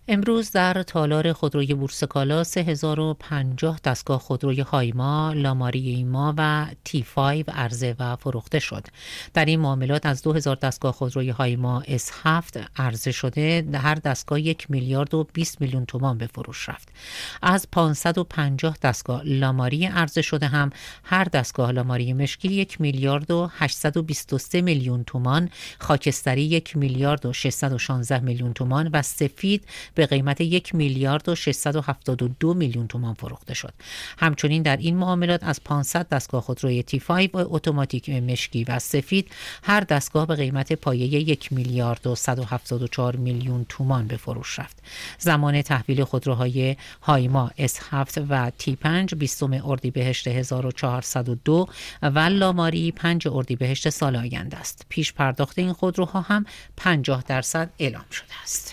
امروز در تالار خودروی بورس کالا 3050 دستگاه خودروی هایما، لاماری ایما و T5 عرضه و فروخته شد. در این معاملات از 2000 دستگاه خودروی هایما S7 عرضه شده، هر دستگاه 1 میلیارد و 20 میلیون تومان به فروش رفت. از 550 دستگاه لاماری عرضه شده هم هر دستگاه لاماری مشکی 1 میلیارد و 823 میلیون تومان، خاکستری 1 میلیارد و 616 میلیون تومان و سفید به قیمت 1 میلیارد و 672 میلیون تومان فروخته شد. همچنین در این معاملات از 500 دستگاه خودروی T5 اتوماتیک مشکی و سفید هر دستگاه به قیمت پایه 1 میلیارد و 174 میلیون تومان به فروش رفت. زمان تحویل خودروهای هایما S7 و T5 20 اردیبهشت 1402 و لاماری 5 اردیبهشت سال آینده است. پیش پرداخت این خودروها هم 50% اعلام شده است.